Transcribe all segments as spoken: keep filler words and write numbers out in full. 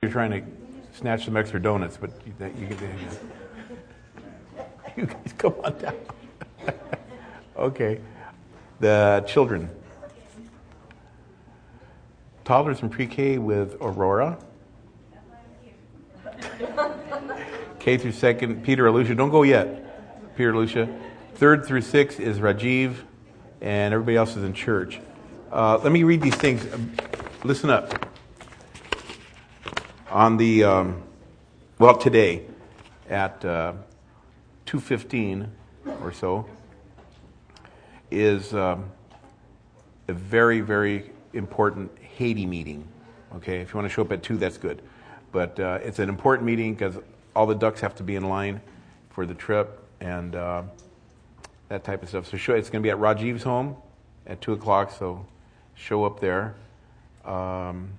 you're trying to snatch some extra donuts, but you, you, you, you guys come on down. Okay. The children. Toddlers in pre-K with Aurora. K through second, Peter Alusha. Don't go yet, Peter Alusha. Third through sixth is Rajiv, and everybody else is in church. Uh, let me read these things. Listen up. On the, um, well, today at uh, two fifteen or so is um, a very, very important Haiti meeting. Okay, if you want to show up at two, that's good. But uh, it's an important meeting because all the ducks have to be in line for the trip and uh, that type of stuff. So show, it's going to be at Rajiv's home at two o'clock, so show up there. Um,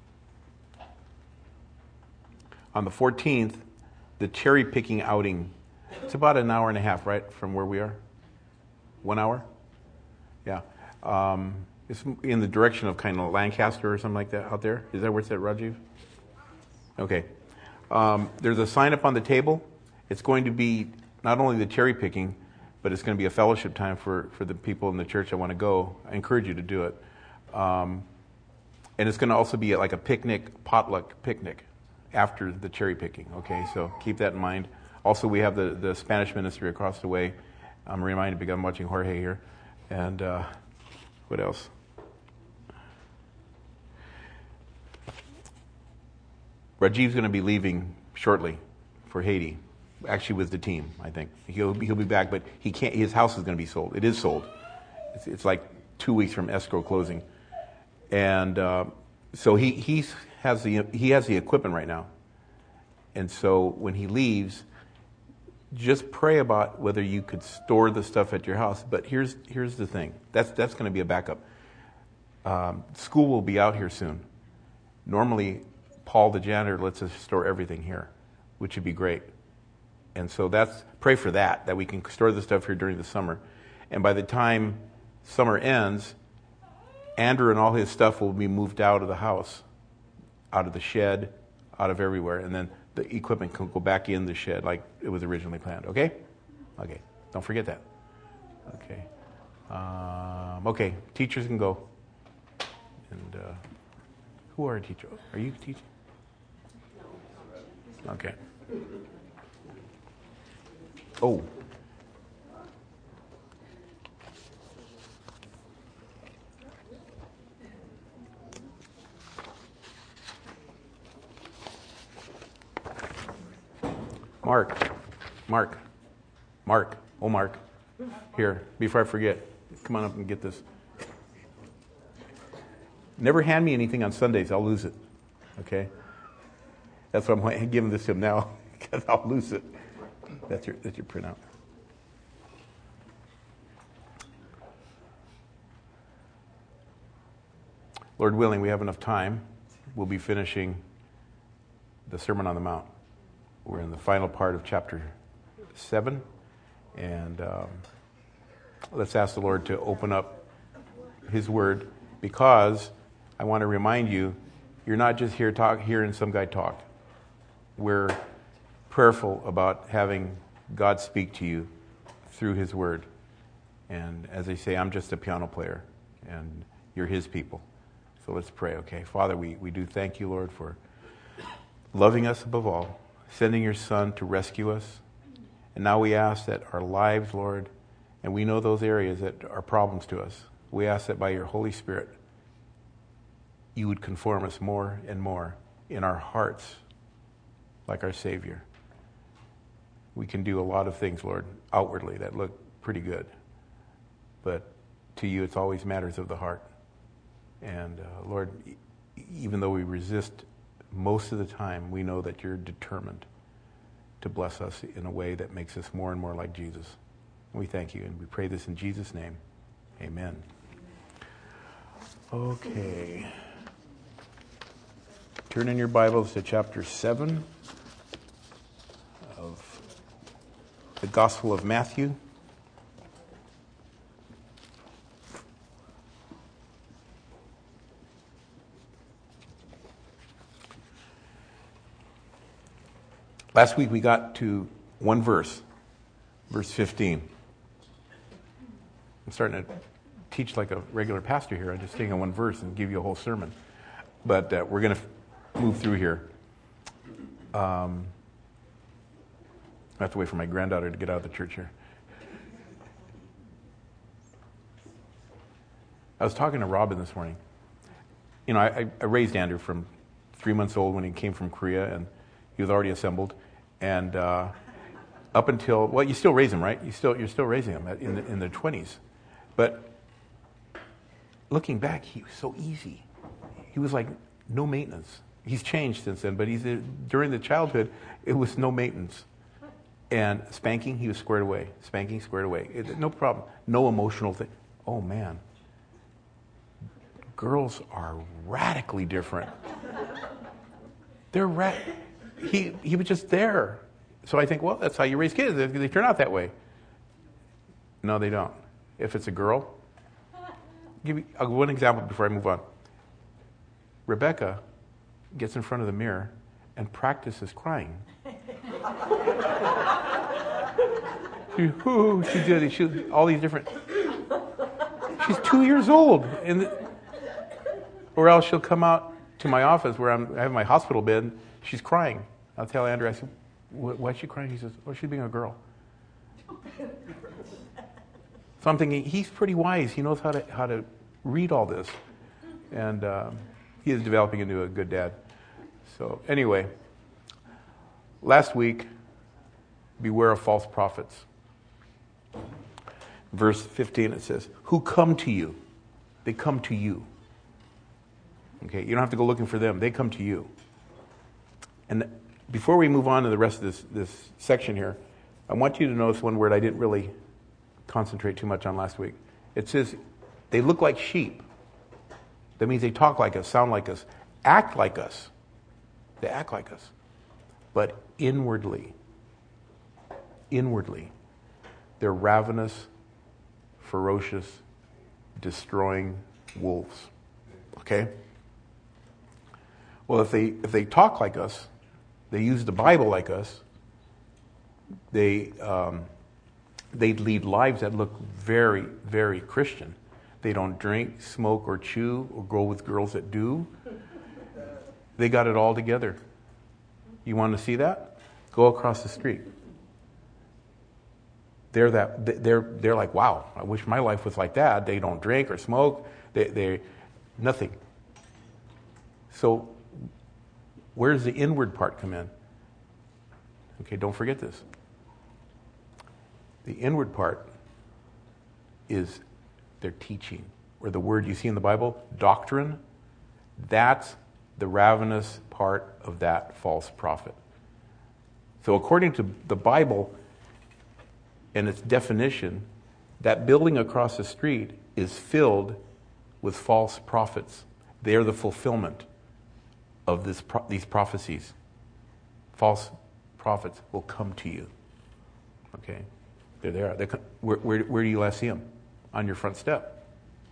on the fourteenth, the cherry picking outing. It's about an hour and a half, right, from where we are? One hour? Yeah. Um, it's in the direction of kind of Lancaster or something like that out there. Is that where it's at, Rajiv? Okay. Um, there's a sign up on the table. It's going to be not only the cherry picking, but it's going to be a fellowship time for, for the people in the church that want to go. I encourage you to do it. Um, and it's going to also be like a picnic, potluck picnic after the cherry picking. Okay, so keep that in mind. Also, we have the, the Spanish ministry across the way. I'm reminded because I'm watching Jorge here. And uh, what else? Rajiv's going to be leaving shortly for Haiti, actually with the team, I think. He'll be, he'll be back, but he can't. His house is going to be sold. It is sold. It's, it's like two weeks from escrow closing. And uh, so he he's, has the he has the equipment right now. And so when he leaves, just pray about whether you could store the stuff at your house. But here's here's the thing. That's that's going to be a backup. Um, school will be out here soon. Normally, Paul, the janitor, lets us store everything here, which would be great. And so that's pray for that, that we can store the stuff here during the summer. And by the time summer ends, Andrew and all his stuff will be moved out of the house, out of the shed, out of everywhere. And then the equipment can go back in the shed like it was originally planned. Okay? Okay. Don't forget that. Okay. Um, okay. Teachers can go. And uh, who are teachers? Are you teaching? Okay. Oh. Mark. Mark. Mark. Oh, Mark. Here, before I forget, come on up and get this. Never hand me anything on Sundays. I'll lose it. Okay? That's why I'm giving this to him now, because I'll lose it. That's your, that's your printout. Lord willing, we have enough time. We'll be finishing the Sermon on the Mount. We're in the final part of chapter seven. And um, let's ask the Lord to open up His Word, because I want to remind you, you're not just here talk, hearing some guy talk. We're prayerful about having God speak to you through His Word. And as they say, I'm just a piano player, and you're His people. So let's pray, okay? Father, we, we do thank you, Lord, for loving us above all, sending your Son to rescue us. And now we ask that our lives, Lord, and we know those areas that are problems to us, we ask that by your Holy Spirit, you would conform us more and more in our hearts like our Savior. We can do a lot of things, Lord, outwardly that look pretty good. But to you, it's always matters of the heart. And uh, Lord, even though we resist most of the time, we know that you're determined to bless us in a way that makes us more and more like Jesus. And we thank you, and we pray this in Jesus' name. Amen. Okay. Turn in your Bibles to chapter seven of the Gospel of Matthew. Last week we got to one verse, verse fifteen. I'm starting to teach like a regular pastor here. I'm just taking one verse and give you a whole sermon. But uh, we're going to f- move through here. Um, I have to wait for my granddaughter to get out of the church here. I was talking to Robin this morning. You know, I, I raised Andrew from three months old when he came from Korea, and he was already assembled. And uh, up until, well, you still raise him, right? You still, you're still raising him in the, in their twenties. But looking back, he was so easy. He was like no maintenance. He's changed since then, but he's during the childhood, it was no maintenance. And spanking, he was squared away. Spanking, squared away. It, no problem. No emotional thing. Oh, man. Girls are radically different. They're ra- he he was just there. So I think, well, that's how you raise kids. They, they turn out that way. No, they don't. If it's a girl, give you, I'll give one example before I move on. Rebecca gets in front of the mirror and practices crying. she, whoo, she did it. She, all these different. She's two years old, and or else she'll come out to my office where I'm, I have my hospital bed. She's crying. I'll tell Andrew. I said, "Why is she crying?" He says, "Oh, she's being a girl." So I'm thinking he's pretty wise. He knows how to how to read all this, and um, he is developing into a good dad. So anyway, last week, beware of false prophets. Verse fifteen, it says, "Who come to you? They come to you." Okay, you don't have to go looking for them. They come to you. And before we move on to the rest of this this section here, I want you to notice one word I didn't really concentrate too much on last week. It says, they look like sheep. That means they talk like us, sound like us, act like us. They act like us. But inwardly, inwardly, they're ravenous, ferocious, destroying wolves. Okay? Well, if they if they talk like us, they use the Bible like us, they um, they lead lives that look very, very Christian. They don't drink, smoke, or chew, or go with girls that do. They got it all together. You want to see that? Go across the street. They're that. They're they're like, wow. I wish my life was like that. They don't drink or smoke. They they nothing. So, where does the inward part come in? Okay, don't forget this. The inward part is their teaching, or the word you see in the Bible, doctrine. That's the ravenous part of that false prophet. So according to the Bible and its definition, that building across the street is filled with false prophets. They are the fulfillment of this pro- these prophecies. False prophets will come to you. Okay? They're there. They're, where, where, where do you last see them? On your front step.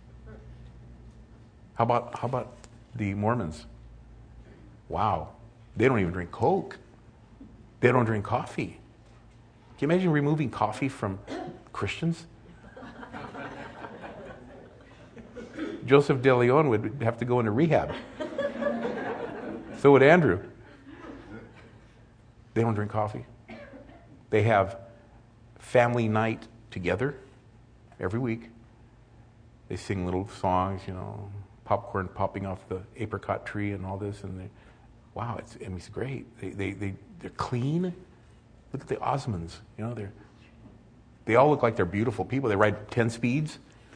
How about how about the Mormons? Wow. They don't even drink Coke. They don't drink coffee. Can you imagine removing coffee from Christians? Joseph De Leon would have to go into rehab. So would Andrew. They don't drink coffee. They have family night together every week. They sing little songs, you know, popcorn popping off the apricot tree and all this. And they, wow, it's, I mean, it's great. They, they, they, they're clean. Look at the Osmonds. You know, they're, they all look like they're beautiful people. They ride ten speeds.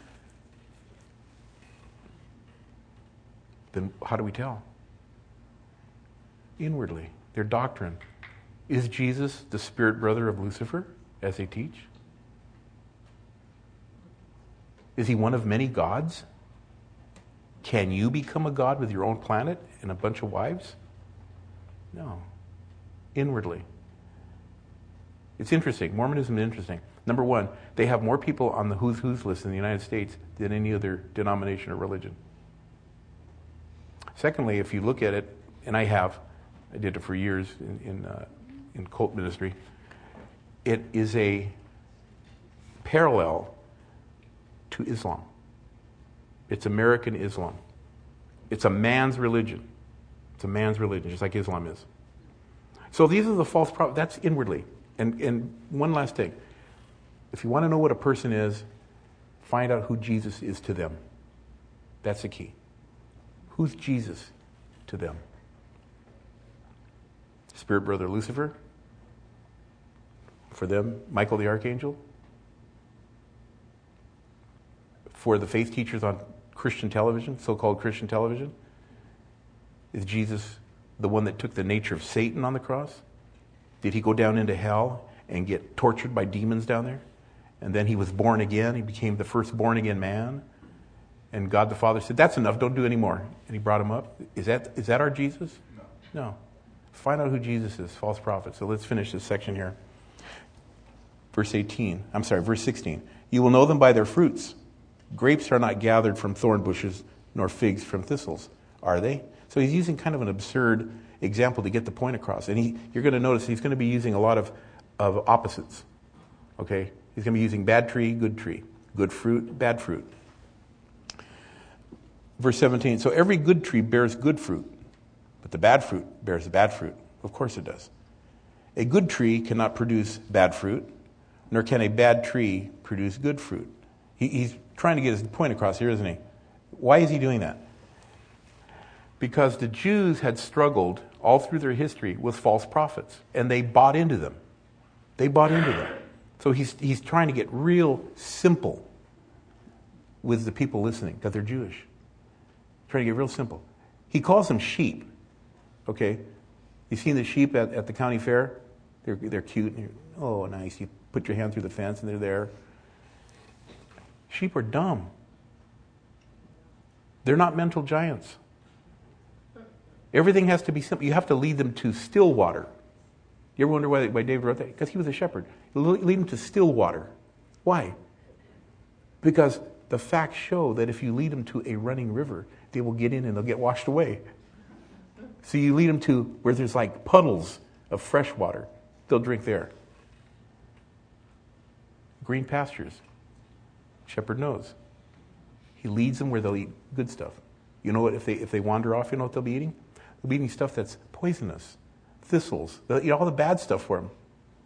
Then how do we tell? Inwardly, their doctrine. Is Jesus the spirit brother of Lucifer, as they teach? Is he one of many gods? Can you become a god with your own planet and a bunch of wives? No. Inwardly. It's interesting. Mormonism is interesting. Number one, they have more people on the who's who's list in the United States than any other denomination or religion. Secondly, if you look at it, and I have, I did it for years in in, uh, in cult ministry. It is a parallel to Islam. It's American Islam. It's a man's religion. It's a man's religion, just like Islam is. So these are the false prophets. That's inwardly. And, and one last thing. If you want to know what a person is, find out who Jesus is to them. That's the key. Who's Jesus to them? Spirit brother Lucifer? For them, Michael the Archangel? For the faith teachers on Christian television, so-called Christian television? Is Jesus the one that took the nature of Satan on the cross? Did he go down into hell and get tortured by demons down there? And then he was born again. He became the first born-again man. And God the Father said, that's enough, don't do any more. And he brought him up. Is that is that our Jesus? No. No. Find out who Jesus is, false prophet. So let's finish this section here. Verse eighteen. I'm sorry, verse sixteen. You will know them by their fruits. Grapes are not gathered from thorn bushes, nor figs from thistles, are they? So he's using kind of an absurd example to get the point across. And he, you're going to notice he's going to be using a lot of, of opposites. Okay? He's going to be using bad tree, good tree. Good fruit, bad fruit. Verse seventeen, so every good tree bears good fruit, but the bad fruit bears bad fruit. Of course it does. A good tree cannot produce bad fruit, nor can a bad tree produce good fruit. He, he's trying to get his point across here, isn't he? Why is he doing that? Because the Jews had struggled all through their history with false prophets, and they bought into them. They bought into them. So he's he's trying to get real simple with the people listening, because they're Jewish. Trying to get real simple. He calls them sheep. Okay? You've seen the sheep at, at the county fair? They're they're cute. And oh, nice. You put your hand through the fence and they're there. Sheep are dumb. They're not mental giants. Everything has to be simple. You have to lead them to still water. You ever wonder why, why David wrote that? Because he was a shepherd. You lead them to still water. Why? Because the facts show that if you lead them to a running river, they will get in and they'll get washed away. So you lead them to where there's like puddles of fresh water. They'll drink there. Green pastures. Shepherd knows. He leads them where they'll eat good stuff. You know what? If they if they wander off, you know what they'll be eating? They'll be eating stuff that's poisonous. Thistles. They'll eat all the bad stuff for them.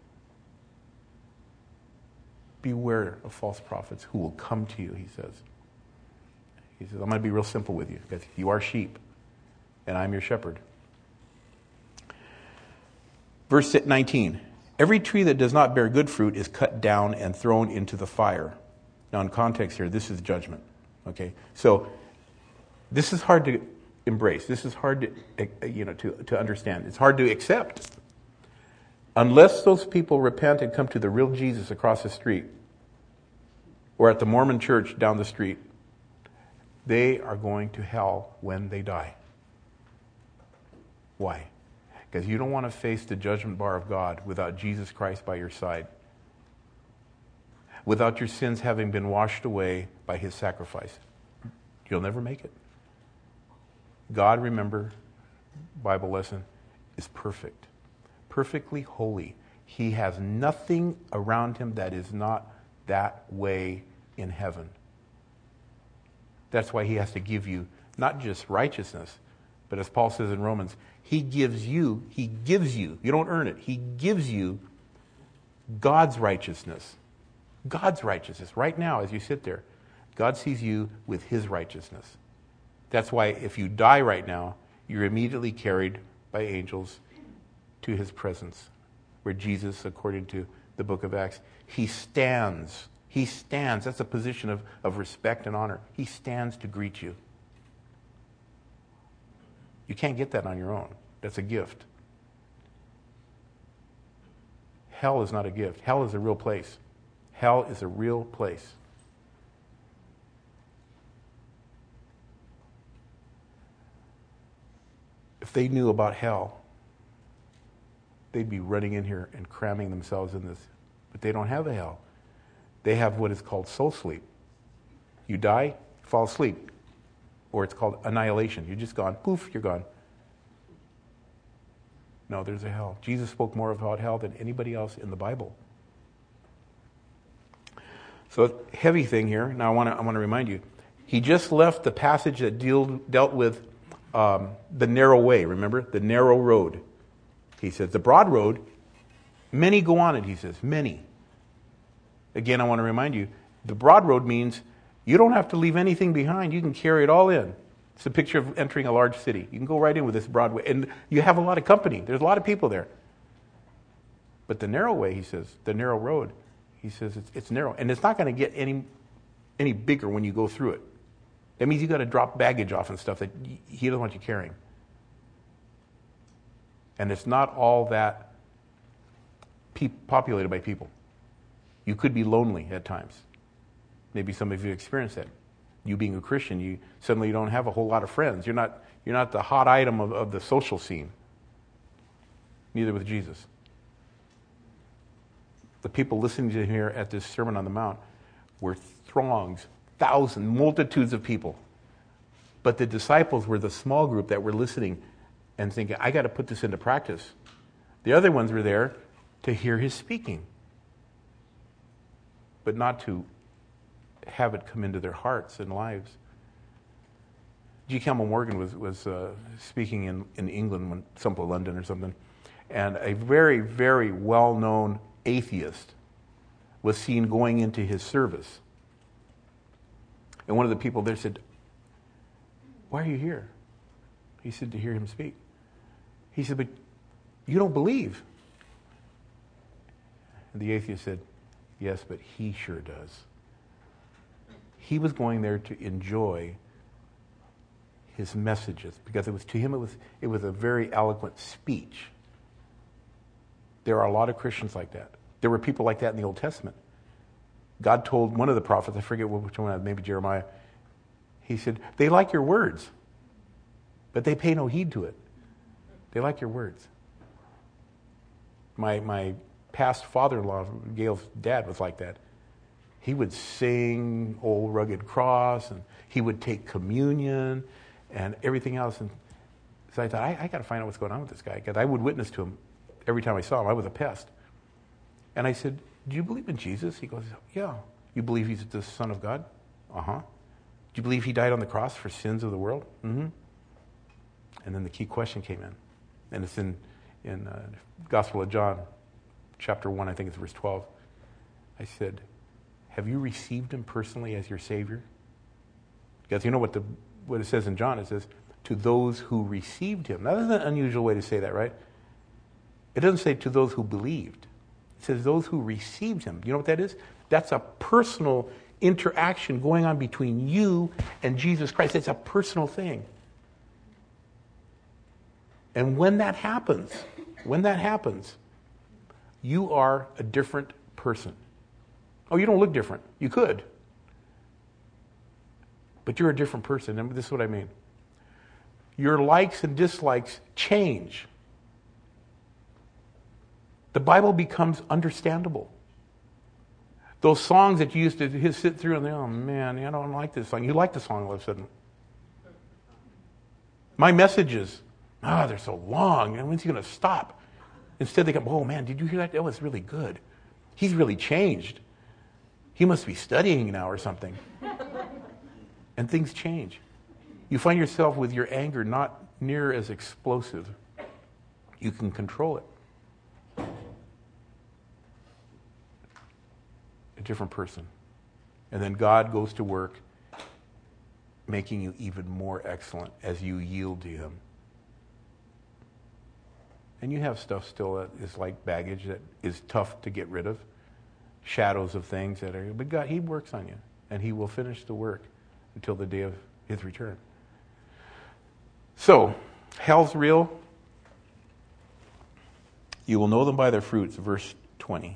Beware of false prophets who will come to you, he says. He says, I'm going to be real simple with you, because you are sheep, and I'm your shepherd. Verse nineteen. Every tree that does not bear good fruit is cut down and thrown into the fire. Now, in context here, this is judgment. Okay? So, this is hard to embrace. This is hard to, you know, to, to understand. It's hard to accept. Unless those people repent and come to the real Jesus across the street, or at the Mormon church down the street, they are going to hell when they die. Why? Because you don't want to face the judgment bar of God without Jesus Christ by your side. Without your sins having been washed away by his sacrifice. You'll never make it. God, remember, Bible lesson, is perfect. Perfectly holy. He has nothing around him that is not that way in heaven. That's why he has to give you not just righteousness, but as Paul says in Romans, he gives you, he gives you, you don't earn it, he gives you God's righteousness. God's righteousness. Right now, as you sit there, God sees you with his righteousness. That's why if you die right now, you're immediately carried by angels to his presence, where Jesus, according to the book of Acts, he stands. He stands. That's a position of, of respect and honor. He stands to greet you. You can't get that on your own. That's a gift. Hell is not a gift. Hell is a real place. Hell is a real place. If they knew about hell, they'd be running in here and cramming themselves in this. But they don't have a hell. They have what is called soul sleep. You die, fall asleep. Or it's called annihilation. You're just gone. Poof, you're gone. No, there's a hell. Jesus spoke more about hell than anybody else in the Bible. So heavy thing here. Now I want to I want to remind you, he just left the passage that deal, dealt with um, the narrow way. Remember, the narrow road. He says the broad road, many go on it. He says many. Again, I want to remind you, the broad road means you don't have to leave anything behind. You can carry it all in. It's a picture of entering a large city. You can go right in with this broad way, and you have a lot of company. There's a lot of people there. But the narrow way, he says, the narrow road. He says it's, it's narrow, and it's not going to get any any bigger when you go through it. That means you got to drop baggage off and stuff that he doesn't want you carrying. And it's not all that pe- populated by people. You could be lonely at times. Maybe some of you experienced that. You being a Christian, you suddenly you don't have a whole lot of friends. You're not you're not the hot item of, of the social scene. Neither with Jesus. The people listening to him here at this Sermon on the Mount were throngs, thousands, multitudes of people. But the disciples were the small group that were listening and thinking, I got to put this into practice. The other ones were there to hear his speaking, but not to have it come into their hearts and lives. G. Campbell Morgan was, was uh, speaking in, in England, when, some London or something, and a very, very well-known atheist was seen going into his service. And one of the people there said, why are you here? He said, to hear him speak. He said, but you don't believe. And the atheist said, yes, but he sure does. He was going there to enjoy his messages, because it was to him it was it was a very eloquent speech. There are a lot of Christians like that. There were people like that in the Old Testament. God told one of the prophets, I forget which one, maybe Jeremiah, he said, they like your words, but they pay no heed to it. They like your words. My my past father-in-law, Gail's dad, was like that. He would sing Old Rugged Cross, and he would take communion and everything else. And so I thought, I, I got to find out what's going on with this guy, because I would witness to him every time I saw him. I was a pest. And I said, do you believe in Jesus? He goes, yeah. You believe he's the Son of God? Uh-huh. Do you believe he died on the cross for sins of the world? Mm-hmm. And then the key question came in. And it's in, in uh, Gospel of John, chapter one, I think it's verse twelve. I said, have you received him personally as your Savior? Because you know what the what it says in John? It says, to those who received him. Now, that's an unusual way to say that, right? It doesn't say to those who believed. It says those who received him. You know what that is? That's a personal interaction going on between you and Jesus Christ. It's a personal thing. And when that happens, when that happens, you are a different person. Oh, you don't look different. You could. But you're a different person. And this is what I mean. Your likes and dislikes change. The Bible becomes understandable. Those songs that you used to sit through and think, oh man, I don't like this song. You like the song all of a sudden. My messages, ah, oh, they're so long. And when's he going to stop? Instead they go, oh man, did you hear that? That was really good. He's really changed. He must be studying now or something. And things change. You find yourself with your anger not near as explosive. You can control it. A different person. And then God goes to work making you even more excellent as you yield to him. And you have stuff still that is like baggage that is tough to get rid of. Shadows of things that are, but God, he works on you, and he will finish the work until the day of his return. So, hell's real. You will know them by their fruits, verse twenty.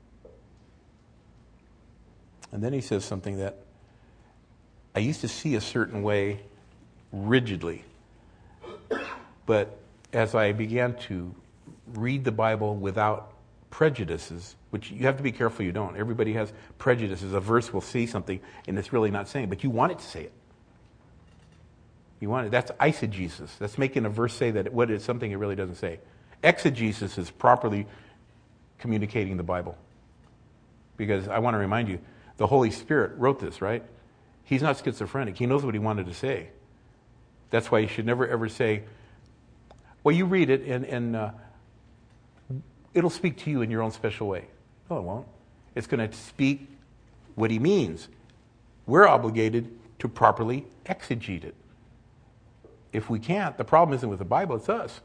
And then he says something that I used to see a certain way rigidly, but as I began to read the Bible without prejudices, which you have to be careful you don't. Everybody has prejudices. A verse will say something, and it's really not saying, but you want it to say it. You want it. That's eisegesis. That's making a verse say that what is something it really doesn't say. Exegesis is properly communicating the Bible. Because I want to remind you, the Holy Spirit wrote this, right? He's not schizophrenic. He knows what he wanted to say. That's why you should never ever say, well, you read it and, and uh, it'll speak to you in your own special way. No, it won't. It's going to speak what he means. We're obligated to properly exegete it. If we can't, the problem isn't with the Bible, it's us.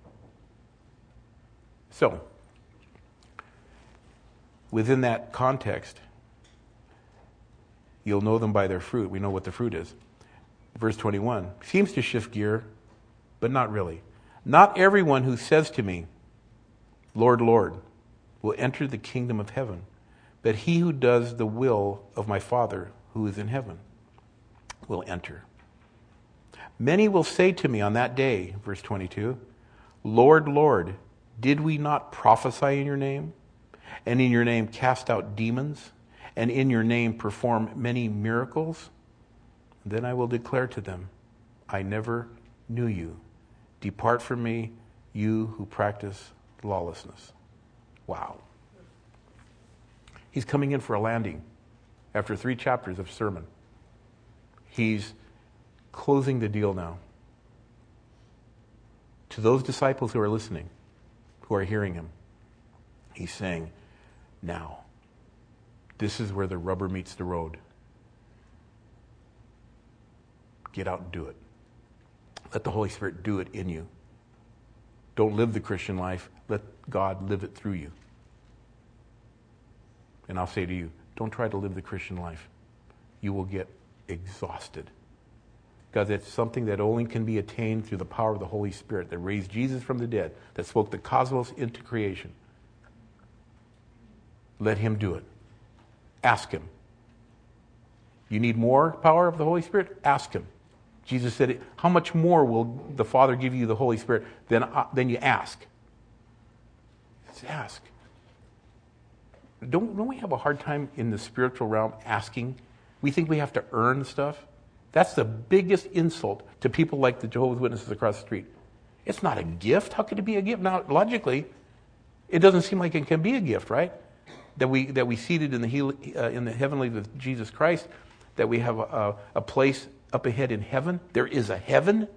So, within that context, you'll know them by their fruit. We know what the fruit is. Verse twenty-one seems to shift gear, but not really. Not everyone who says to me, Lord, Lord, will enter the kingdom of heaven, but he who does the will of my Father who is in heaven will enter. Many will say to me on that day, verse twenty-two, Lord, Lord, did we not prophesy in your name, and in your name cast out demons, and in your name perform many miracles? Then I will declare to them, I never knew you. Depart from me, you who practice lawlessness. Wow. He's coming in for a landing after three chapters of sermon. He's closing the deal now. To those disciples who are listening, who are hearing him, he's saying, now, this is where the rubber meets the road. Get out and do it. Let the Holy Spirit do it in you. Don't live the Christian life. Let God live it through you. And I'll say to you, don't try to live the Christian life. You will get exhausted. Because it's something that only can be attained through the power of the Holy Spirit that raised Jesus from the dead, that spoke the cosmos into creation. Let him do it. Ask him. You need more power of the Holy Spirit? Ask him. Jesus said, how much more will the Father give you the Holy Spirit than, uh, than you ask? Just ask. Don't, don't we have a hard time in the spiritual realm asking? We think we have to earn stuff. That's the biggest insult to people like the Jehovah's Witnesses across the street. It's not a gift. How could it be a gift? Now, logically, it doesn't seem like it can be a gift, right? That we that we seated in the heal, uh, in the heavenly with Jesus Christ, that we have a, a, a place up ahead in heaven. There is a heaven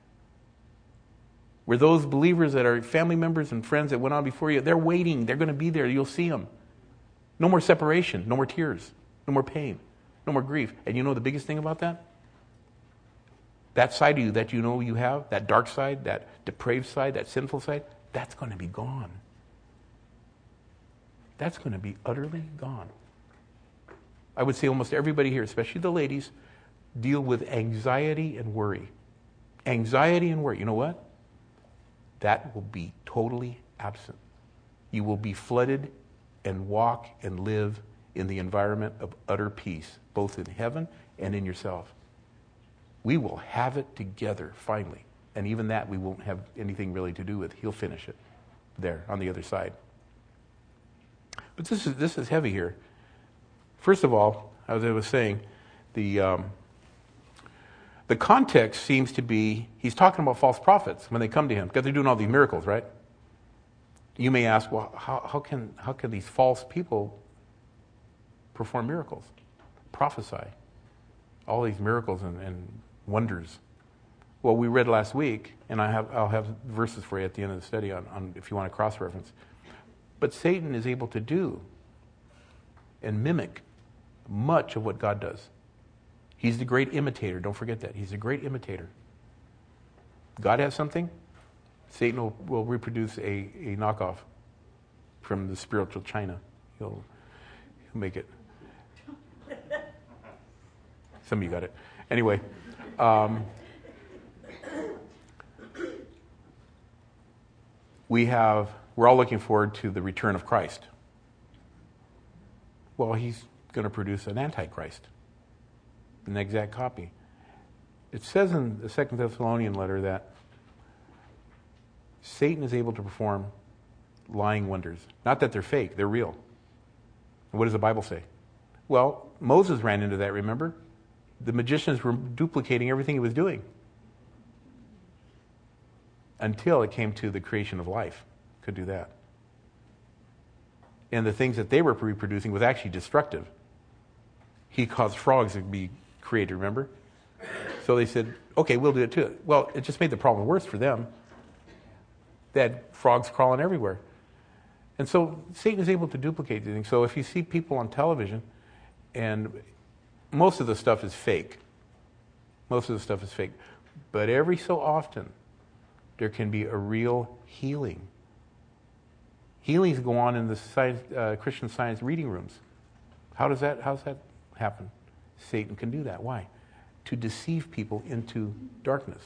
where those believers that are family members and friends that went on before you, they're waiting. They're going to be there. You'll see them. No more separation. No more tears. No more pain. No more grief. And you know the biggest thing about that? That side of you that you know you have, that dark side, that depraved side, that sinful side, that's going to be gone. That's going to be utterly gone. I would say almost everybody here, especially the ladies, deal with anxiety and worry. Anxiety and worry. You know what? That will be totally absent. You will be flooded and walk and live in the environment of utter peace, both in heaven and in yourself. We will have it together finally. And even that we won't have anything really to do with. He'll finish it there on the other side. But this is this is heavy here. First of all, as I was saying, the um, the context seems to be, he's talking about false prophets when they come to him, because they're doing all these miracles, right? You may ask, well, how, how can how can these false people perform miracles, prophesy, all these miracles and, and wonders? Well, we read last week, and I have I'll have verses for you at the end of the study on, on if you want to cross-reference. But Satan is able to do and mimic much of what God does. He's the great imitator. Don't forget that. He's a great imitator. God has something, Satan will, will reproduce a, a knockoff from the spiritual china. He'll, he'll make it. Some of you got it. Anyway, um, we have... We're all looking forward to the return of Christ. Well, he's going to produce an antichrist, an exact copy. It says in the Second Thessalonian letter that Satan is able to perform lying wonders. Not that they're fake, they're real. And what does the Bible say? Well, Moses ran into that, remember? The magicians were duplicating everything he was doing. until it came to the creation of life. Could do that. And the things that they were reproducing was actually destructive. He caused frogs to be created, remember? So they said, okay, we'll do it too. Well, it just made the problem worse for them. They had frogs crawling everywhere. And so Satan is able to duplicate these things. So if you see people on television, and most of the stuff is fake. Most of the stuff is fake. But every so often, there can be a real healing. Healings go on in the science, uh, Christian Science reading rooms. How does that, how does that happen? Satan can do that. Why? To deceive people into darkness.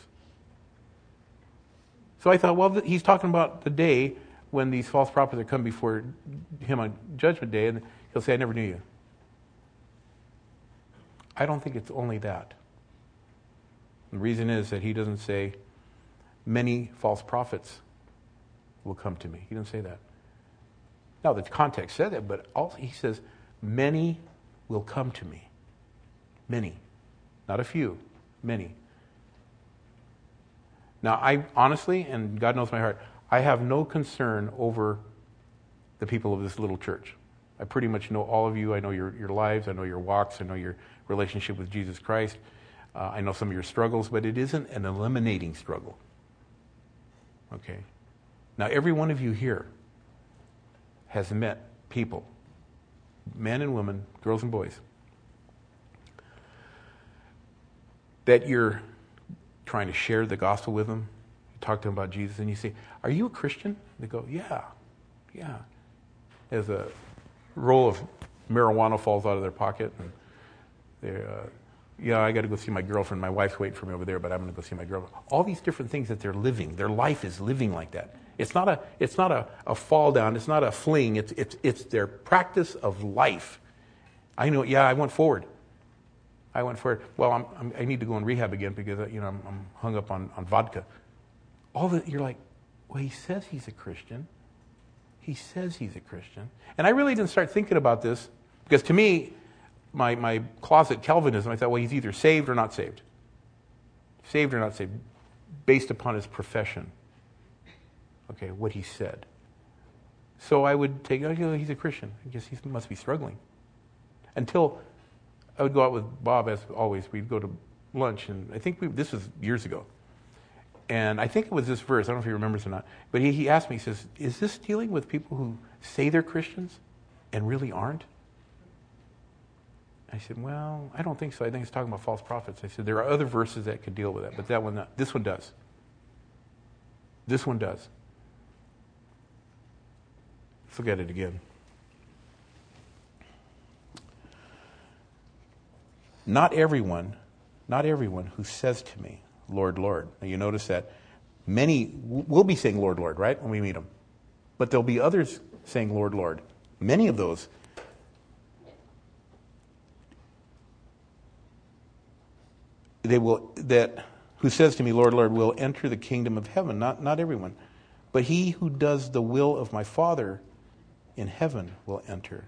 So I thought, well, he's talking about the day when these false prophets are come before him on Judgment Day, and he'll say, I never knew you. I don't think it's only that. The reason is that he doesn't say, many false prophets will come to me. He doesn't say that. Now, the context said that, but also he says, many will come to me. Many. Not a few. Many. Now, I honestly, and God knows my heart, I have no concern over the people of this little church. I pretty much know all of you. I know your, your lives. I know your walks. I know your relationship with Jesus Christ. Uh, I know some of your struggles, but it isn't an eliminating struggle. Okay? Now, every one of you here has met people, men and women, girls and boys, that you're trying to share the gospel with them. You talk to them about Jesus, and you say, are you a Christian? They go, yeah, yeah. As a roll of marijuana falls out of their pocket, and they're, uh, yeah, I got to go see my girlfriend. My wife's waiting for me over there, but I'm going to go see my girlfriend. All these different things that they're living. Their life is living like that. It's not a, it's not a, a fall down. It's not a fling. It's, it's, it's their practice of life. I know, yeah, I went forward. I went forward. Well, I'm, I'm, I need to go in rehab again because, you know, I'm, I'm hung up on, on vodka. All that, you're like, well, he says he's a Christian. He says he's a Christian. And I really didn't start thinking about this because to me, my, my closet Calvinism, I thought, well, he's either saved or not saved. Saved or not saved, based upon his profession. Okay, what he said. So I would take, oh, you know, he's a Christian. I guess he must be struggling. Until I would go out with Bob, as always. We'd go to lunch, and I think we, this was years ago. And I think it was this verse. I don't know if he remembers or not. But he, he asked me, he says, is this dealing with people who say they're Christians and really aren't? I said, well, I don't think so. I think it's talking about false prophets. I said, there are other verses that could deal with that, but that one, not. This one does. This one does. Let's look at it again. Not everyone, not everyone who says to me, Lord, Lord. Now you notice that many will be saying Lord, Lord, right, when we meet them. But there'll be others saying Lord, Lord. Many of those they will that who says to me, Lord, Lord, will enter the kingdom of heaven. Not not everyone. But he who does the will of my Father in heaven will enter.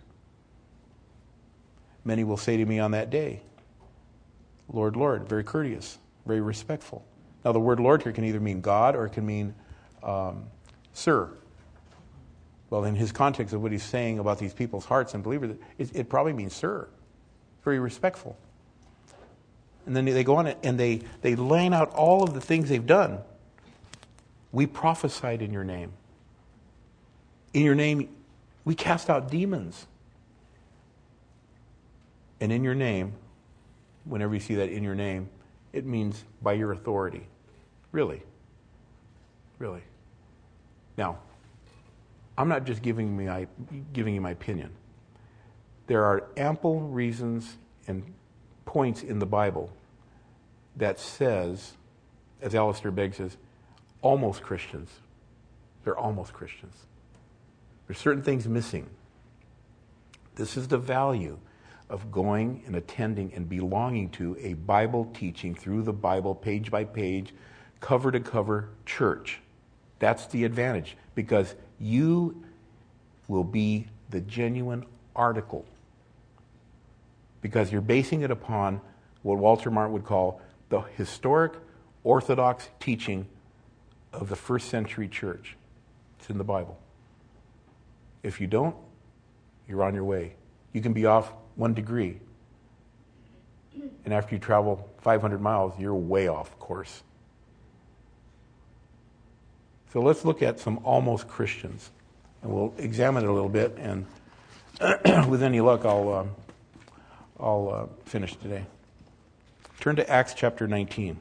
Many will say to me on that day, Lord, Lord, very courteous, very respectful. Now the word Lord here can either mean God or it can mean um, sir. Well, in his context of what he's saying about these people's hearts and believers, it, it probably means sir. Very respectful. And then they go on and they, they line out all of the things they've done. We prophesied in your name. In your name, we cast out demons. And in your name, whenever you see that in your name, it means by your authority. Really. Really. Now, I'm not just giving me my, giving you my opinion. There are ample reasons and points in the Bible that says, as Alistair Begg says, almost Christians. They're almost Christians. There's certain things missing. This is the value of going and attending and belonging to a Bible teaching through the Bible, page by page, cover to cover church. That's the advantage, because you will be the genuine article, because you're basing it upon what Walter Martin would call the historic Orthodox teaching of the first century church. It's in the Bible. If you don't, you're on your way. You can be off one degree. And after you travel five hundred miles, you're way off course. So let's look at some almost Christians. And we'll examine it a little bit. And with any luck, I'll, uh, I'll uh, finish today. Turn to Acts chapter nineteen.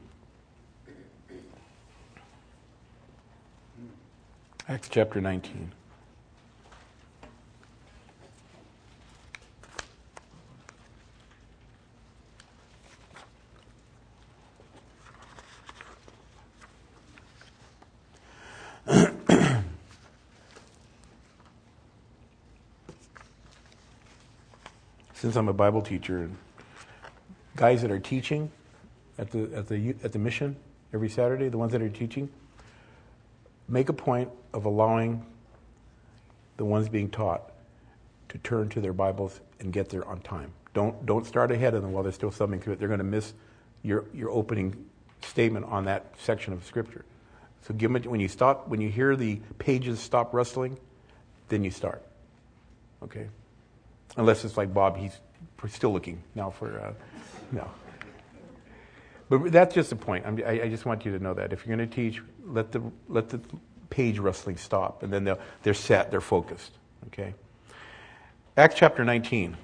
Acts chapter nineteen. Since I'm a Bible teacher, and guys that are teaching at the at the at the mission every Saturday, the ones that are teaching, make a point of allowing the ones being taught to turn to their Bibles and get there on time. Don't don't start ahead of them while they're still subbing through it. They're going to miss your your opening statement on that section of Scripture. So give them, when you stop, when you hear the pages stop rustling, then you start. Okay. Unless it's like Bob, he's still looking now for, uh, no. But that's just a point. I'm, I, I just want you to know that. If you're going to teach, let the let the page rustling stop, and then they're, they're set, they're focused. Okay? Acts chapter nineteen.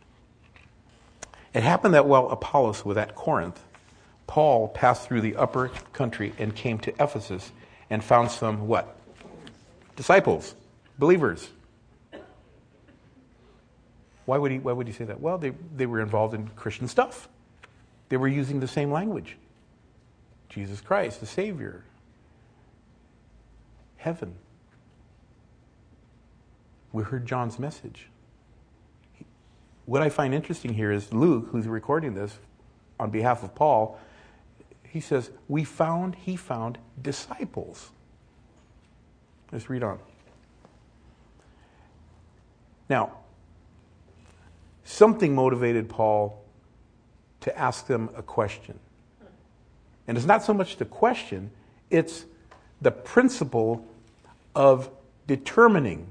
It happened that while Apollos was at Corinth, Paul passed through the upper country and came to Ephesus and found some, what? Disciples, believers. Why would he, why would he say that? Well, they, they were involved in Christian stuff. They were using the same language. Jesus Christ, the Savior. Heaven. We heard John's message. What I find interesting here is Luke, who's recording this on behalf of Paul, he says, we found, he found disciples. Let's read on. Now, something motivated Paul to ask them a question. And it's not so much the question, it's the principle of determining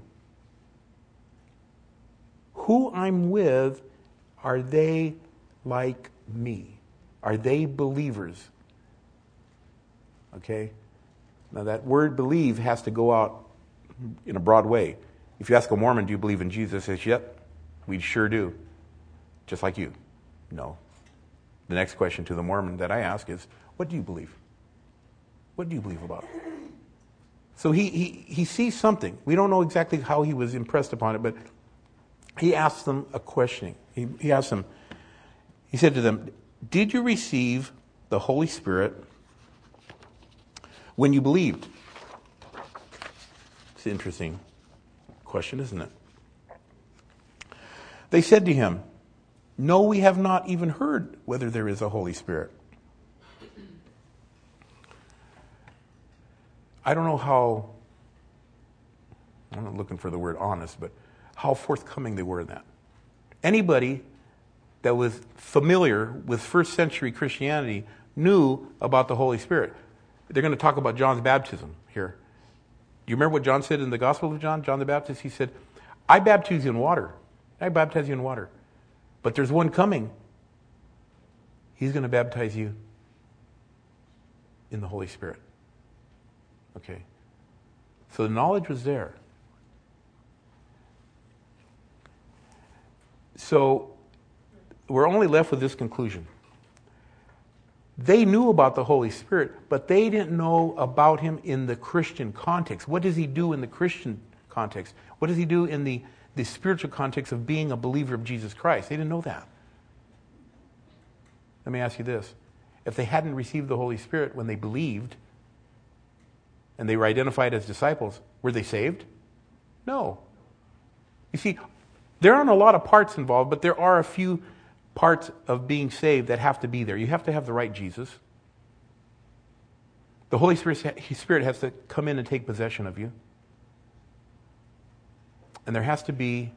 who I'm with. Are they like me? Are they believers? Okay? Now that word believe has to go out in a broad way. If you ask a Mormon, do you believe in Jesus? He says, yep, we sure do. Just like you. No. The next question to the Mormon that I ask is, what do you believe? What do you believe about? So he, he, he sees something. We don't know exactly how he was impressed upon it, but he asks them a question. He, he asked them, he said to them, did you receive the Holy Spirit when you believed? It's an interesting question, isn't it? They said to him, no, we have not even heard whether there is a Holy Spirit. I don't know how, I'm not looking for the word honest, but how forthcoming they were in that. Anybody that was familiar with first century Christianity knew about the Holy Spirit. They're going to talk about John's baptism here. Do you remember what John said in the Gospel of John? John the Baptist, he said, I baptize you in water. I baptize you in water. But there's one coming. He's going to baptize you in the Holy Spirit. Okay. So the knowledge was there. So we're only left with this conclusion. They knew about the Holy Spirit, but they didn't know about him in the Christian context. What does he do in the Christian context? What does he do in the, the spiritual context of being a believer of Jesus Christ? They didn't know that. Let me ask you this. If they hadn't received the Holy Spirit when they believed, and they were identified as disciples, were they saved? No. You see, there aren't a lot of parts involved, but there are a few parts of being saved that have to be there. You have to have the right Jesus. The Holy Spirit has to come in and take possession of you. And there has to be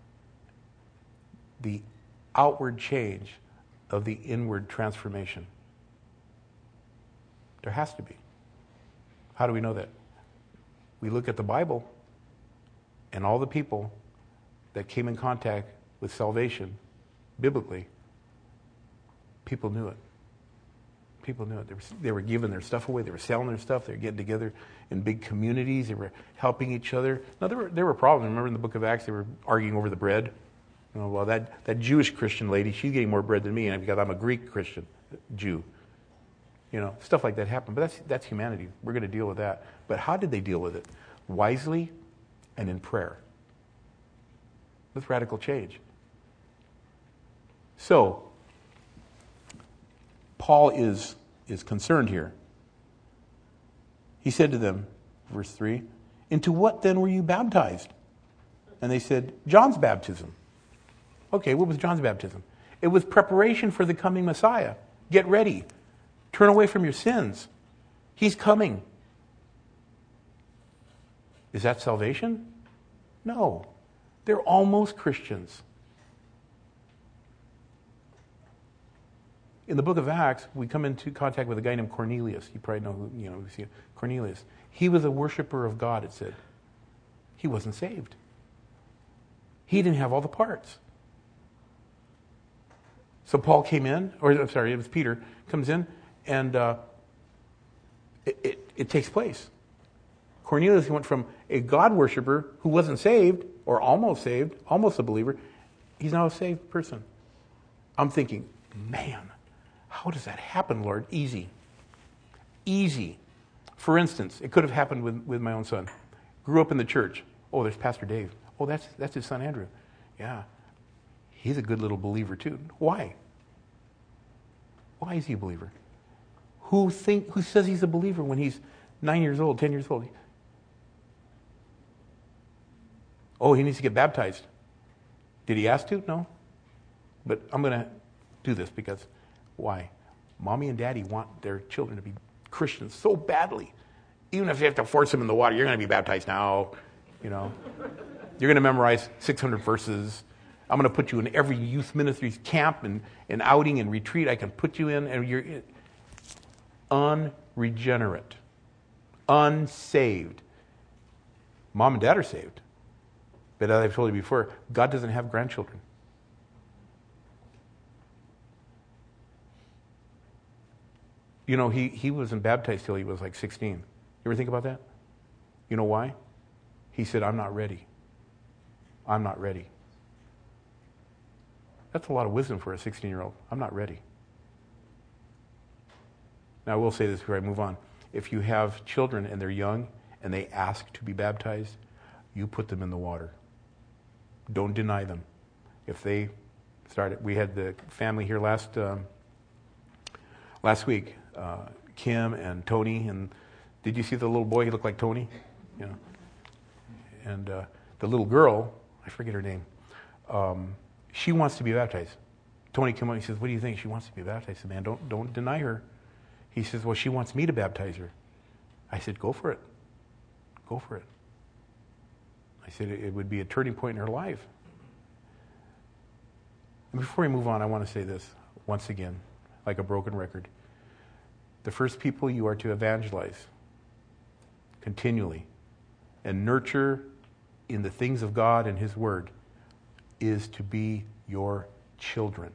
the outward change of the inward transformation. There has to be. How do we know that? We look at the Bible and all the people that came in contact with salvation, biblically, people knew it. People knew it. They were, they were giving their stuff away. They were selling their stuff. They were getting together in big communities. They were helping each other. Now, there were, there were problems. Remember in the book of Acts, they were arguing over the bread. You know, well, that, that Jewish Christian lady, she's getting more bread than me, and because I'm a Greek Christian Jew. You know, stuff like that happened. But that's, that's humanity. We're going to deal with that. But how did they deal with it? Wisely and in prayer. With radical change. So, Paul is, is concerned here. He said to them, verse three, "Into what then were you baptized?" And they said, "John's baptism." Okay, what was John's baptism? It was preparation for the coming Messiah. Get ready. Turn away from your sins. He's coming. Is that salvation? No. They're almost Christians. In the book of Acts, we come into contact with a guy named Cornelius. You probably know who, you know, Cornelius. He was a worshiper of God, it said. He wasn't saved. He didn't have all the parts. So Paul came in, or I'm sorry, it was Peter, comes in, and uh, it, it, it takes place. Cornelius went from a God worshiper who wasn't saved, or almost saved, almost a believer. He's now a saved person. I'm thinking, man, how does that happen, Lord? Easy. Easy. For instance, it could have happened with, with my own son. Grew up in the church. Oh, there's Pastor Dave. Oh, that's that's his son Andrew. Yeah. He's a good little believer too. Why? Why is he a believer? Who think who says he's a believer when he's nine years old, ten years old? Oh, he needs to get baptized. Did he ask to? No. But I'm going to do this because why? Mommy and Daddy want their children to be Christians so badly. Even if you have to force them in the water, you're going to be baptized now. You know, you're going to memorize six hundred verses. I'm going to put you in every youth ministry's camp and, and outing and retreat I can put you in, and you're unregenerate, unsaved. Mom and Dad are saved. But as I've told you before, God doesn't have grandchildren. You know, he, he wasn't baptized till he was like sixteen. You ever think about that? You know why? He said, I'm not ready. I'm not ready. That's a lot of wisdom for a sixteen-year-old. I'm not ready. Now, I will say this before I move on. If you have children and they're young and they ask to be baptized, you put them in the water. Don't deny them. If they started, we had the family here last um, last week, uh, Kim and Tony, and did you see the little boy? He looked like Tony, you know. And uh, the little girl, I forget her name. Um, she wants to be baptized. Tony came on. He says, "What do you think? She wants to be baptized." I said, "Man, don't don't deny her." He says, "Well, she wants me to baptize her." I said, "Go for it. Go for it." I said it would be a turning point in her life. And before we move on, I want to say this once again, like a broken record. The first people you are to evangelize continually and nurture in the things of God and His Word is to be your children.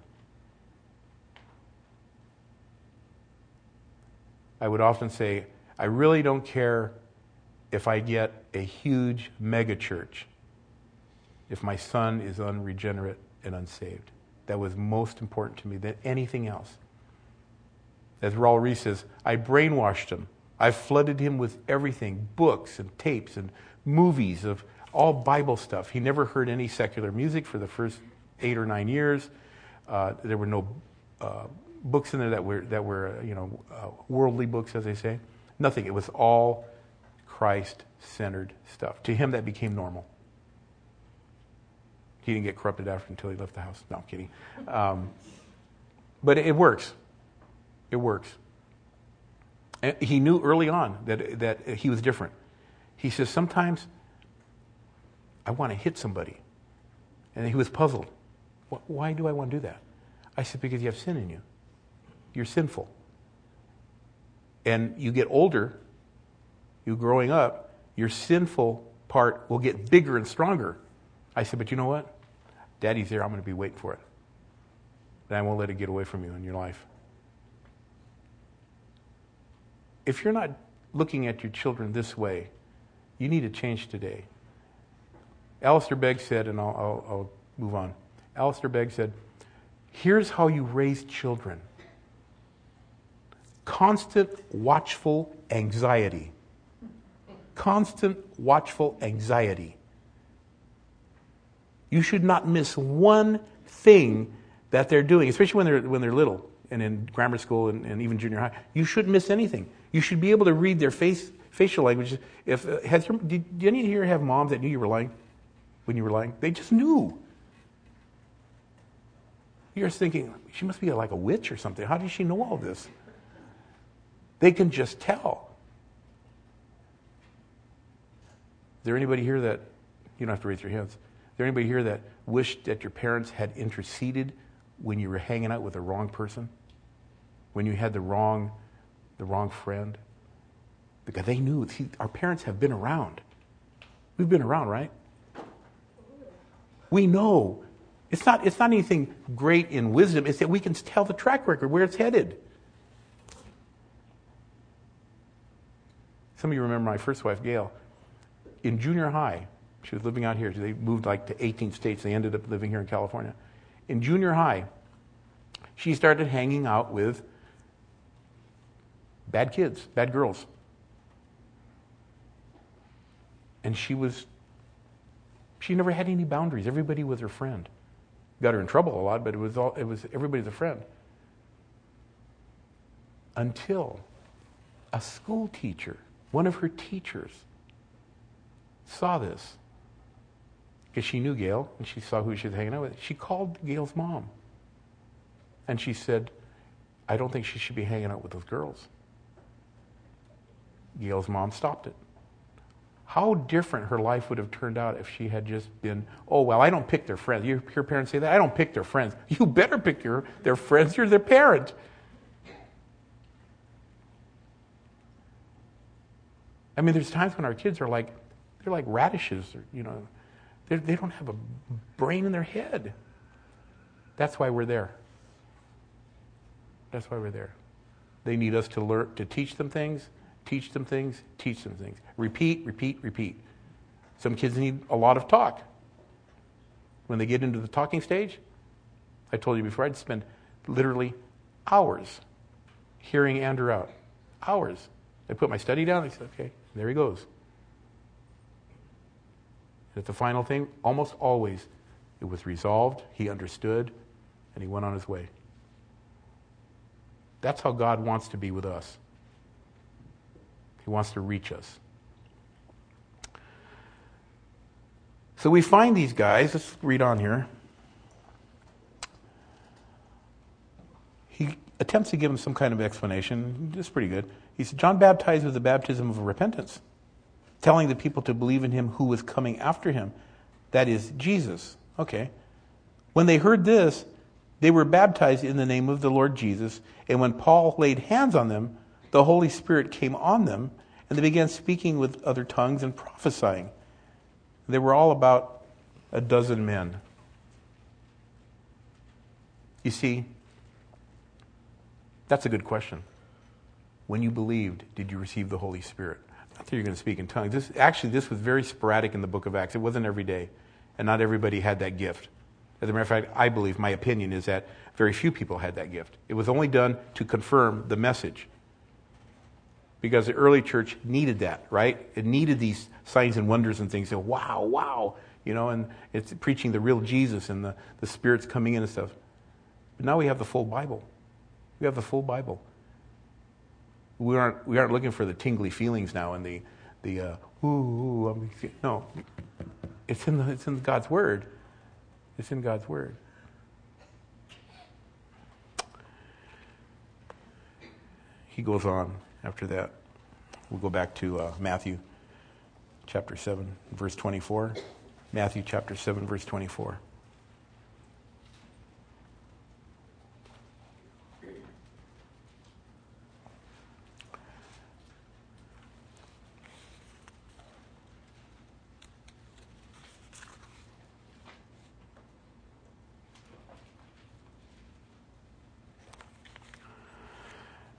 I would often say, I really don't care if I get a huge mega church, if my son is unregenerate and unsaved. That was most important to me than anything else. As Raul Reese says, I brainwashed him. I flooded him with everything, books and tapes and movies of all Bible stuff. He never heard any secular music for the first eight or nine years. Uh, there were no uh, books in there that were, that were you know, uh, worldly books, as they say. Nothing. It was all Christ-centered stuff. To him, that became normal. He didn't get corrupted after until he left the house. No, I'm kidding. Um, but it works. It works. And he knew early on that that he was different. He says, sometimes I want to hit somebody. And he was puzzled. Why do I want to do that? I said, because you have sin in you. You're sinful. And you get older, you growing up, your sinful part will get bigger and stronger. I said, but you know what? Daddy's there. I'm going to be waiting for it. And I won't let it get away from you in your life. If you're not looking at your children this way, you need to change today. Alistair Begg said, and I'll, I'll, I'll move on. Alistair Begg said, here's how you raise children. Constant watchful anxiety. Constant watchful anxiety. You should not miss one thing that they're doing, especially when they're when they're little and in grammar school and, and even junior high. You shouldn't miss anything. You should be able to read their face facial language. If uh, has your, did, did any of you here have moms that knew you were lying when you were lying? They just knew. You're just thinking, she must be like a witch or something. How does she know all this? They can just tell. Is there anybody here that, you don't have to raise your hands, is there anybody here that wished that your parents had interceded when you were hanging out with the wrong person? When you had the wrong, the wrong friend? Because they knew. See, our parents have been around. We've been around, right? We know. It's not, it's not anything great in wisdom. It's that we can tell the track record, where it's headed. Some of you remember my first wife, Gail. In junior high, she was living out here. They moved like to eighteen states. They ended up living here in California. In junior high, she started hanging out with bad kids, bad girls. And she was, she never had any boundaries. Everybody was her friend. Got her in trouble a lot, but it was all, it was, everybody's a friend. Until a school teacher, one of her teachers, saw this. Because she knew Gail, and she saw who she was hanging out with. She called Gail's mom. And she said, I don't think she should be hanging out with those girls. Gail's mom stopped it. How different her life would have turned out if she had just been, oh, well, I don't pick their friends. You hear parents say that? I don't pick their friends. You better pick your, their friends. You're their parent. I mean, there's times when our kids are like, they're like radishes, or, you know, they they don't have a brain in their head. That's why we're there. That's why we're there. They need us to learn, to teach them things, teach them things, teach them things. Repeat, repeat, repeat. Some kids need a lot of talk. When they get into the talking stage, I told you before, I'd spend literally hours hearing Andrew out. Hours. I put my study down, I said, okay, there he goes. At the final thing, almost always, it was resolved, he understood, and he went on his way. That's how God wants to be with us. He wants to reach us. So we find these guys, let's read on here. He attempts to give them some kind of explanation. It's pretty good. He said, John baptized with the baptism of repentance, telling the people to believe in him who was coming after him. That is Jesus. Okay. When they heard this, they were baptized in the name of the Lord Jesus. And when Paul laid hands on them, the Holy Spirit came on them, and they began speaking with other tongues and prophesying. They were all about a dozen men. You see, that's a good question. When you believed, did you receive the Holy Spirit? Not that you're going to speak in tongues. This, actually, this was very sporadic in the book of Acts. It wasn't every day, and not everybody had that gift. As a matter of fact, I believe, my opinion is that very few people had that gift. It was only done to confirm the message. Because the early church needed that, right? It needed these signs and wonders and things. So, wow, wow, you know, and it's preaching the real Jesus and the, the Spirit's coming in and stuff. But now we have the full Bible. We have the full Bible. We aren't we aren't looking for the tingly feelings now and the the uh, ooh, ooh I'm, no, it's in the, it's in God's Word. It's in God's Word. He goes on after that. We'll go back to uh, Matthew chapter seven, verse twenty-four. Matthew chapter seven, verse twenty-four.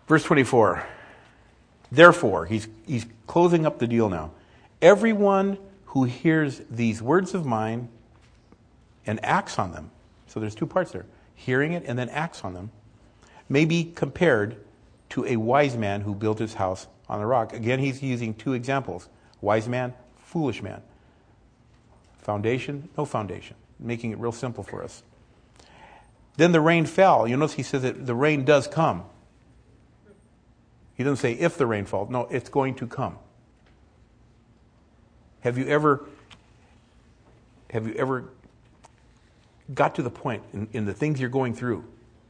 Verse twenty-four. Therefore, he's, he's closing up the deal now. Everyone who hears these words of mine and acts on them, so there's two parts there, hearing it and then acts on them, may be compared to a wise man who built his house on the rock. Again, he's using two examples. Wise man, foolish man. Foundation, no foundation. Making it real simple for us. Then the rain fell. You notice he says that the rain does come. He doesn't say if the rain falls. No, it's going to come. Have you ever, have you ever got to the point in, in the things you're going through?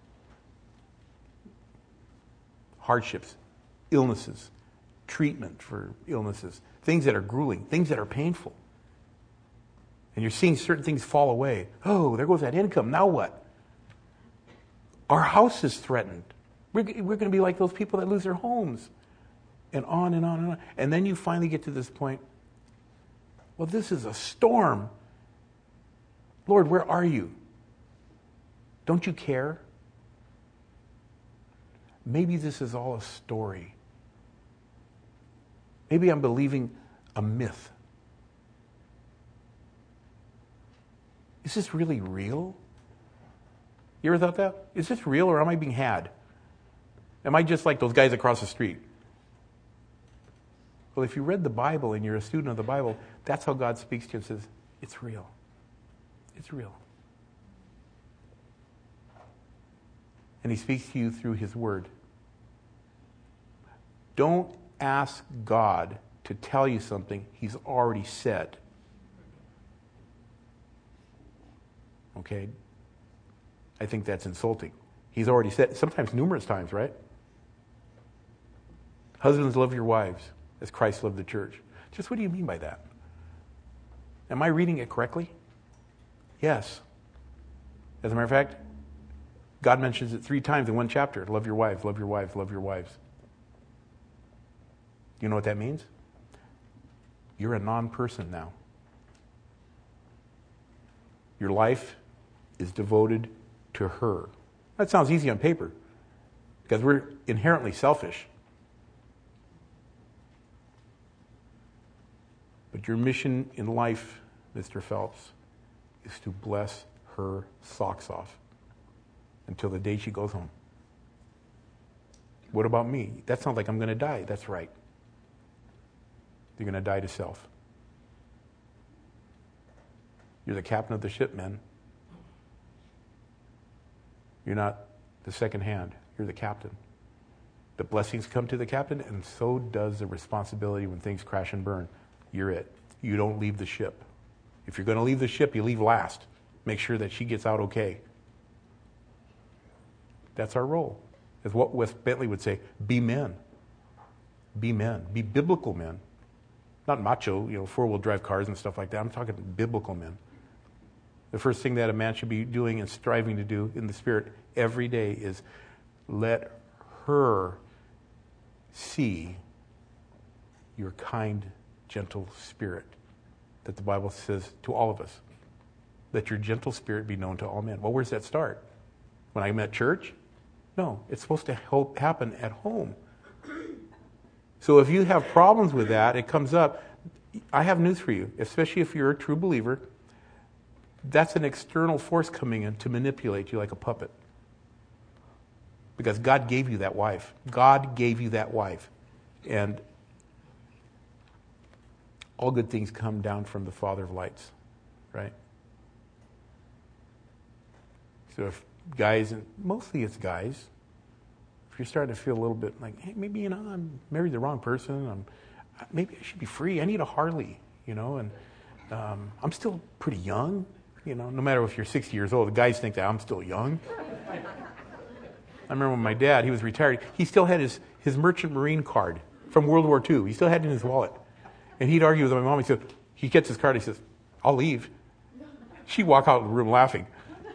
Hardships, illnesses, treatment for illnesses, things that are grueling, things that are painful. And you're seeing certain things fall away. Oh, there goes that income. Now what? Our house is threatened. We're, we're going to be like those people that lose their homes. And on and on and on. And then you finally get to this point. Well, this is a storm. Lord, where are you? Don't you care? Maybe this is all a story. Maybe I'm believing a myth. Is this really real? You ever thought that? Is this real or am I being had? Am I just like those guys across the street? Well, if you read the Bible and you're a student of the Bible, that's how God speaks to you and says, it's real. It's real. And he speaks to you through his word. Don't ask God to tell you something he's already said. Okay? I think that's insulting. He's already said, sometimes numerous times, right? Husbands, love your wives as Christ loved the church. Just what do you mean by that? Am I reading it correctly? Yes. As a matter of fact, God mentions it three times in one chapter. Love your wives, love your wives, love your wives. Do you know what that means? You're a non-person now. Your life is devoted to her. That sounds easy on paper because we're inherently selfish. But your mission in life, Mister Phelps, is to bless her socks off until the day she goes home. What about me? That sounds like I'm going to die. That's right. You're going to die to self. You're the captain of the ship, men. You're not the second hand. You're the captain. The blessings come to the captain, and so does the responsibility when things crash and burn. You're it. You don't leave the ship. If you're going to leave the ship, you leave last. Make sure that she gets out okay. That's our role. As what Wes Bentley would say, be men. Be men. Be biblical men. Not macho, you know, four-wheel drive cars and stuff like that. I'm talking biblical men. The first thing that a man should be doing and striving to do in the Spirit every day is let her see your kind, gentle spirit that the Bible says to all of us. Let your gentle spirit be known to all men. Well, where's that start? When I'm at church? No, it's supposed to help happen at home. So if you have problems with that, it comes up. I have news for you, especially if you're a true believer. That's an external force coming in to manipulate you like a puppet. Because God gave you that wife. God gave you that wife. And all good things come down from the Father of lights, right? So if guys, and mostly it's guys, if you're starting to feel a little bit like, hey, maybe, you know, I'm married the wrong person, I'm, maybe I should be free, I need a Harley, you know, and um, I'm still pretty young, you know, no matter if you're sixty years old, the guys think that I'm still young. I remember when my dad, he was retired, he still had his, his Merchant Marine card from World War Two. He still had it in his wallet. And he'd argue with my mom. He said, he gets his card, he says, I'll leave. She'd walk out of the room laughing.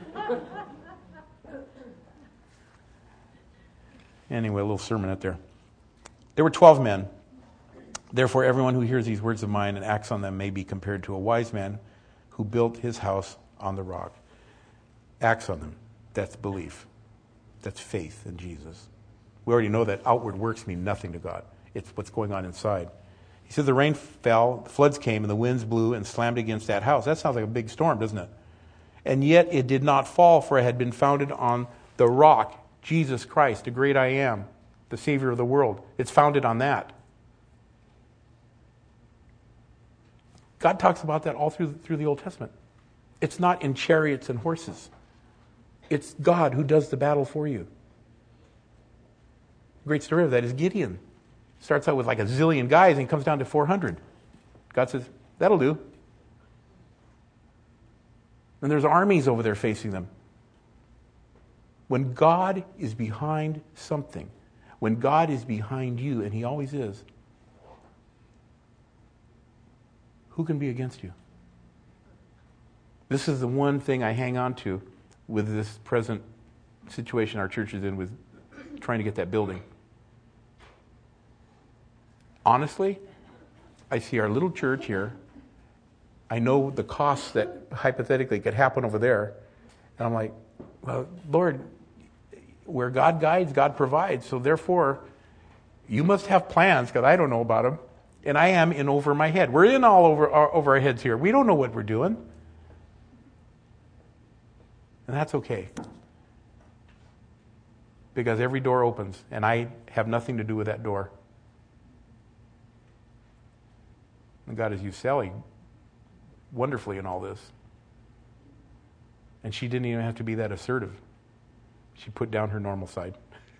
Anyway, a little sermonette there. There were twelve men. Therefore, everyone who hears these words of mine and acts on them may be compared to a wise man who built his house on the rock. Acts on them. That's belief. That's faith in Jesus. We already know that outward works mean nothing to God. It's what's going on inside. He said the rain fell, the floods came, and the winds blew and slammed against that house. That sounds like a big storm, doesn't it? And yet it did not fall, for it had been founded on the rock, Jesus Christ, the great I am, the Savior of the world. It's founded on that. God talks about that all through, through the Old Testament. It's not in chariots and horses. It's God who does the battle for you. The great story of that is Gideon. Starts out with like a zillion guys and comes down to four hundred. God says, that'll do. And there's armies over there facing them. When God is behind something, when God is behind you, and He always is, who can be against you? This is the one thing I hang on to with this present situation our church is in with trying to get that building. Honestly, I see our little church here. I know the costs that hypothetically could happen over there. And I'm like, well, Lord, where God guides, God provides. So therefore, you must have plans, because I don't know about them. And I am in over my head. We're in all over our, over our heads here. We don't know what we're doing. And that's okay. Because every door opens, and I have nothing to do with that door. And God has used Sally wonderfully in all this. And she didn't even have to be that assertive. She put down her normal side.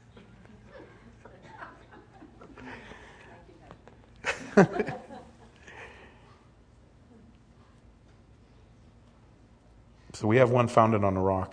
So we have one founded on a rock.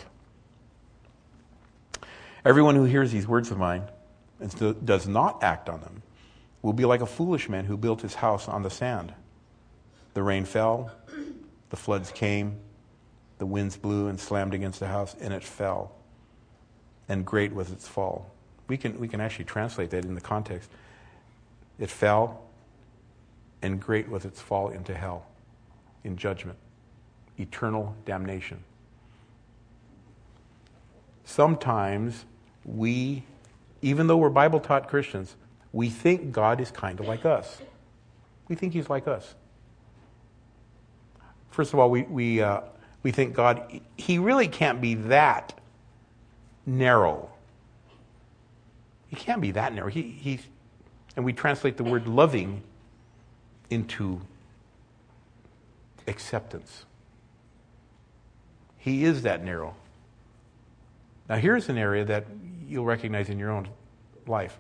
Everyone who hears these words of mine and does not act on them will be like a foolish man who built his house on the sand. The rain fell, the floods came, the winds blew and slammed against the house, and it fell. And great was its fall. We can we can actually translate that in the context. It fell, and great was its fall into hell, in judgment, eternal damnation. Sometimes we, even though we're Bible-taught Christians, we think God is kind of like us. We think He's like us. First of all, we we uh, we think God, He really can't be that narrow. He can't be that narrow. He he, and we translate the word loving into acceptance. He is that narrow. Now here's an area that you'll recognize in your own life.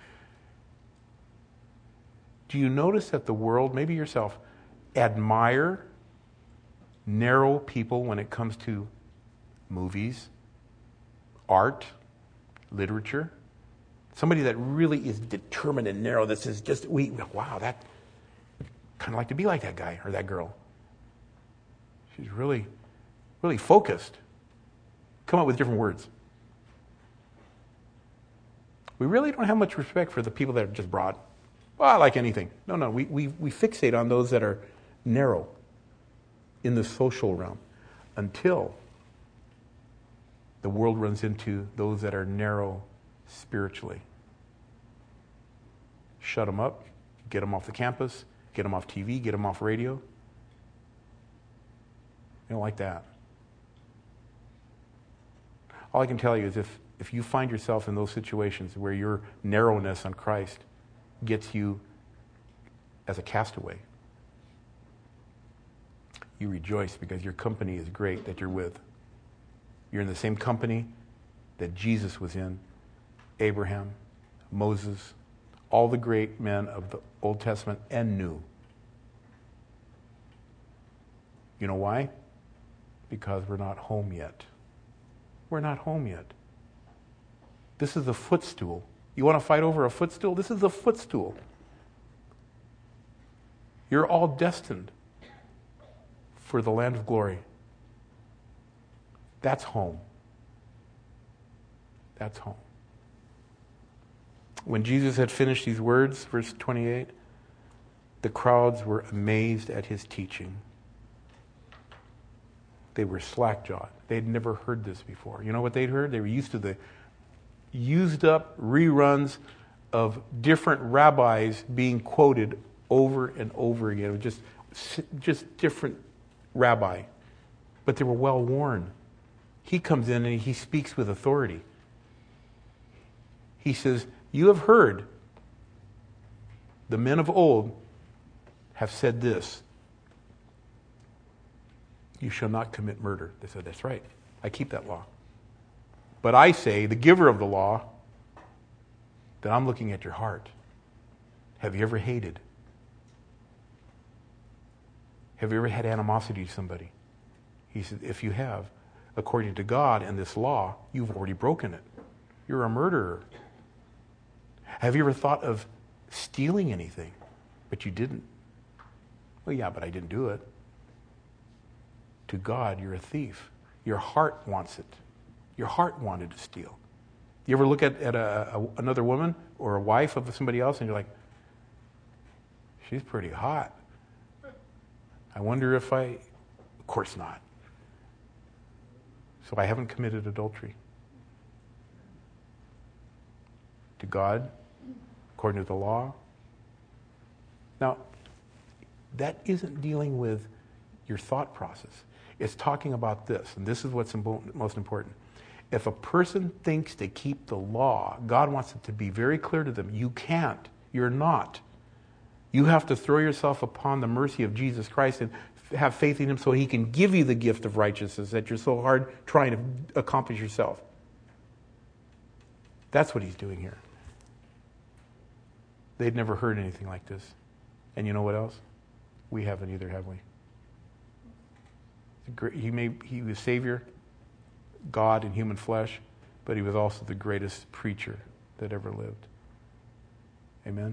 Do you notice that the world, maybe yourself, admire narrow people when it comes to movies, art, literature? Somebody that really is determined and narrow. This is just, we, wow, that, kind of like to be like that guy or that girl. She's really, really focused. Come up with different words. We really don't have much respect for the people that are just broad. Well, I like anything. No, no, we, we, we fixate on those that are narrow in the social realm until the world runs into those that are narrow spiritually. Shut them up, get them off the campus, get them off T V, get them off radio. They don't like that. All I can tell you is if, if you find yourself in those situations where your narrowness on Christ gets you as a castaway, you rejoice because your company is great that you're with. You're in the same company that Jesus was in, Abraham, Moses, all the great men of the Old Testament and New. You know why? Because we're not home yet. We're not home yet. This is a footstool. You want to fight over a footstool? This is a footstool. You're all destined for the land of glory. That's home. That's home. When Jesus had finished these words, verse twenty-eight, the crowds were amazed at his teaching. They were slack-jawed. They'd never heard this before. You know what they'd heard? They were used to the used up reruns of different rabbis being quoted over and over again. It was just, just different rabbi. But they were well worn. He comes in and he speaks with authority. He says, you have heard the men of old have said this. You shall not commit murder. They said, that's right. I keep that law. But I say, the giver of the law, that I'm looking at your heart. Have you ever hated? Have you ever had animosity to somebody? He said, if you have, according to God and this law, you've already broken it. You're a murderer. Have you ever thought of stealing anything, but you didn't? Well, yeah, but I didn't do it. To God, you're a thief. Your heart wants it. Your heart wanted to steal. You ever look at, at a, a, another woman or a wife of somebody else and you're like, she's pretty hot. I wonder if I... Of course not. So I haven't committed adultery. To God, according to the law. Now, that isn't dealing with your thought process. It's talking about this, and this is what's most important. If a person thinks they keep the law, God wants it to be very clear to them. You can't. You're not. You have to throw yourself upon the mercy of Jesus Christ and have faith in Him so He can give you the gift of righteousness that you're so hard trying to accomplish yourself. That's what He's doing here. They'd never heard anything like this. And you know what else? We haven't either, have we? He, may, he was Savior, God in human flesh, but He was also the greatest preacher that ever lived. Amen?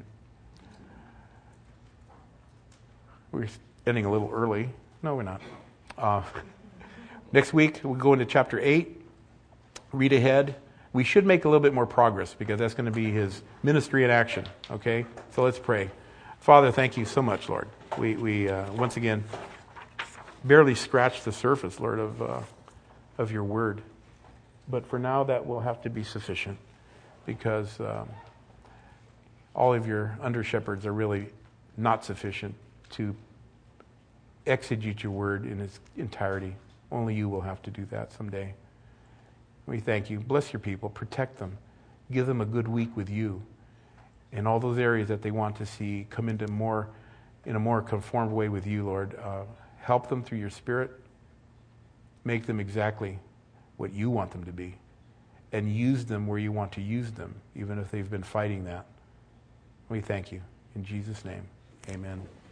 We're ending a little early. No, we're not. Uh, next week, we'll go into chapter eight. Read ahead. We should make a little bit more progress because that's going to be His ministry in action. Okay? So let's pray. Father, thank you so much, Lord. We, we uh, once again, barely scratched the surface, Lord, of uh, of your word. But for now, that will have to be sufficient because um, all of your under-shepherds are really not sufficient to exegete your word in its entirety. Only you will have to do that someday. We thank you. Bless your people. Protect them. Give them a good week with you in all those areas that they want to see come into more, in a more conformed way with you, Lord. Uh, help them through your Spirit. Make them exactly what you want them to be. And use them where you want to use them, even if they've been fighting that. We thank you. In Jesus' name, amen.